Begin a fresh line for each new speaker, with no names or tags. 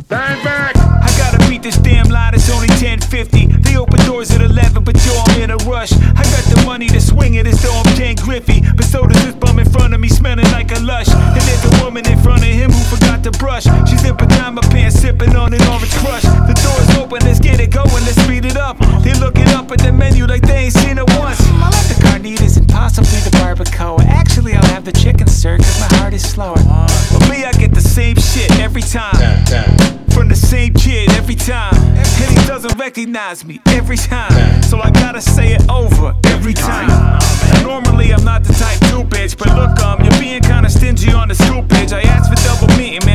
Bang, bang.
I gotta beat this damn line, it's only 10:50. They open doors at 11, but yo, I'm in a rush. I got the money to swing it as though I'm Ken Griffey. But so does this bum in front of me, smelling like a lush. And there's a woman in front of him who forgot to brush. She's in pajama pants, sipping on an orange crush. The door's open, let's get it going, let's speed it up. They're looking up at the menu like they ain't seen it once. I'll have the carnitas and possibly the barbacoa. Actually, I'll have the chicken, sir, cause my heart is slower. But me, I get the same shit every time. From the same kid every time. And he doesn't recognize me every time. So I gotta say it over every time. Normally I'm not the type to bitch, but look, you're being kinda stingy on the scoopage. I asked for double meeting, man.